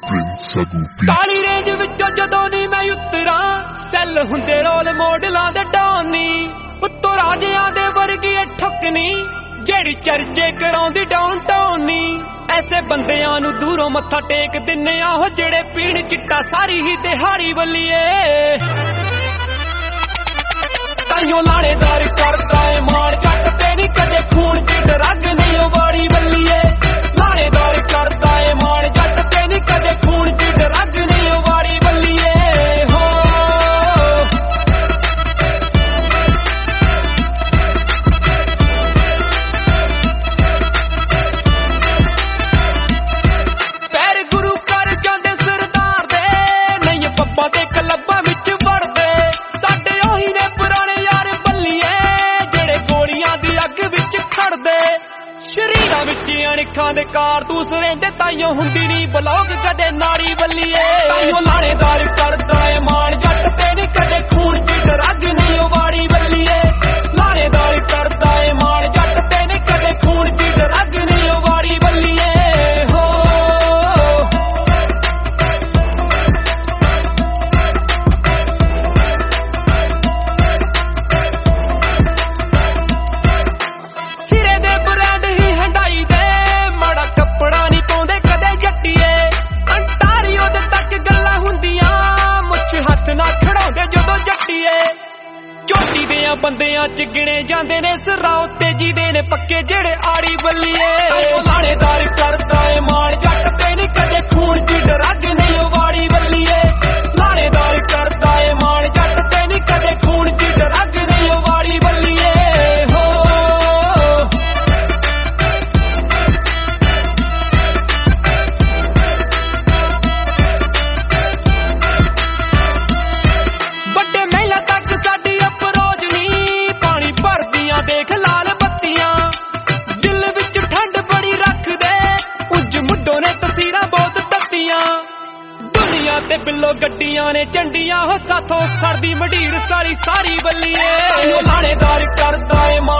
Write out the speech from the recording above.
ਕਾਲੀ range ਵਿੱਚੋਂ ਜਦੋਂ ਨੀ ਮੈਂ ਉਤਰਾਂ ਸੈੱਲ ਹੁੰਦੇ ਰੋਲ ਮੋਡਲਾਂ ਦੇ ਡਾਉਨੀ ਉੱਤੋਂ ਰਾਜਿਆਂ ਦੇ ਵਰਗੀ ਠੁਕਨੀ ਜਿਹੜੀ ਚਰਚੇ ਕਰਾਉਂਦੀ ਡਾਊਨਟਾਊਨ ਨੀ ਐਸੇ ਬੰਦਿਆਂ ਨੂੰ ਦੂਰੋਂ ਮੱਥਾ ਟੇਕ ਦਿੰਨੇ ਆ ਉਹ ਜਿਹੜੇ ਪੀਣ ਚਿੱਟਾ ਸਾਰੀ ਹੀ ਦਿਹਾੜੀ ਬੱਲੀਏ ਤਾਈਓ ਲਾਣੇਦਾਰ ਕਰਦਾ ਏ ਮਾਣ ਜੱਟ ਤੇ ਨੀ ਕਦੇ ਖੂਨ ਚ ਡਰਗ ਨਹੀਂ ਵਾੜੀ ਬੱਲੀਏ ਲਾਣੇਦਾਰ ਕਰਦਾ ਏ ਮਾਣ ਜੱਟ ਤੇ ਨੀ ਕਦੇ ਖੂਨ ਚ ਡਰਗ ਨਹੀਂ ਵਾੜੀ ਬੱਲੀਏ ਹੋ ਪੈਰ ਗੁਰੂ ਕਰ ਜਾਂਦੇ ਸਰਦਾਰ ਦੇ ਨਹੀਂ ਪੱਬਾਂ ਤੇ ਕਲੱਬਾਂ ਵਿੱਚ ਵੜਦੇ ਸਾਡੇ ਉਹੀ ਨੇ ਪੁਰਾਣੇ ਯਾਰ ਬੱਲੀਏ ਜਿਹੜੇ ਗੋਲੀਆਂ ਦੀ ਅੱਗ ਵਿੱਚ ਖੜਦੇ ਸ਼ਰੀਰਾਂ ਵਿੱਚ ਅਣਖਾਂ ਦੇ ਕਾਰਤੂਸ ਰਹਿੰਦੇ ਤਾਈਓ ਹੁੰਦੀ ਨੀ ਬਲੌਗ ਕਦੇ ਨਾੜੀ ਬੱਲੀਏ ਤਾਈਓ ਲਾਣੇਦਾਰ ਕਰਦਾ ਏ ਮਾਣ ਜੱਟ ਤੇ ਨੀ ਕਦੇ ਖੂਨ ਚ ਡਰਗ ਨਹੀਂ ਵਾੜੀ ਬੱਲੀਏ ਲਾਣੇਦਾਰ ਕਰਦਾ ਏ ਮਾਣ ਜੱਟ ਤੇ ਨੀ ਕਦੇ ਖੂਨ ਚ ਡਰਗ ਨਹੀਂ ਵਾੜੀ ਬੱਲੀਏ ਹੋ ਸਿਰੇ ਦੇ ਬ੍ਰਾਂਡ ਹੀ ਹੰਡਾਈ ਦੇ ਮਾੜਾ ਕੱਪੜਾ ਨੀ ਪਾਉਂਦੇ ਕਦੇ ਜੱਟੀਏ ਅੰਟਾਰੀਓ ਦੇ ਤੱਕ ਗੱਲਾਂ ਹੁੰਦੀਆਂ ਮੁੱਛ ਹੱਥ ਨਾ ਖੜਾਉਂਦੇ ਜਦੋਂ ਜੱਟੀਏ ਚੋਟੀ ਦੇ ਬੰਦਿਆਂ ਚ ਗਿਣੇ ਜਾਂਦੇ ਨੇ ਸਰਾਉ ਤੇ ਜਿਹਦੇ ਨੇ ਪੱਕੇ ਜਿਹੜੇ ਆੜੀ ਬੱਲੀਏ ਲਾਣੇਦਾਰ ਕਰਦਾ ਏ ਮਾਣ ਜੱਟ ਤੇ ਨੀ ਕਦੇ ਖੂਨ ਚ ਡਰਗ ਨਹੀਂ ਵਾੜੀ ਬੱਲੀਏ ਲਾਣੇਦਾਰ ਕਰਦਾ ਏ ਮਾਣ ਜੱਟ ਤੇ ਨੀ ਕਦੇ ਖੂਨ ਚ ਡਰਗ ਨਹੀਂ ਵਾੜੀ ਬੱਲੀਏ ਹੋ ਵੱਡੇ ਮਹਿਲਾਂ ਤੱਕ ਸਾਡੀ ਅਪਰੋਚ ਨੀ ਪਾਣੀ ਭਰਦੀਆਂ ਦੇਖ ਲਾਲ ਬੱਤੀਆਂ ਦਿਲ ਵਿੱਚ ਠੰਡ ਬੜੀ ਰੱਖਦੇ ਉਂਝ ਮੁੱਢੋਂ ਨੇ ਤਸਵੀਰਾਂ ਬਹੁਤ ਤੱਤੀਆਂ ਦੁਨੀਆ ਤੇ ਬਿੱਲੋ ਗੱਡੀਆਂ ਨੇ ਝੰਡੀਆਂ ਹੋ ਸਾਥੋਂ ਸੜਦੀ ਮੰਡੀਰ ਸਾਰੀ ਬੱਲੀਏ ਲਾਣੇਦਾਰ ਕਰਦਾ ਏ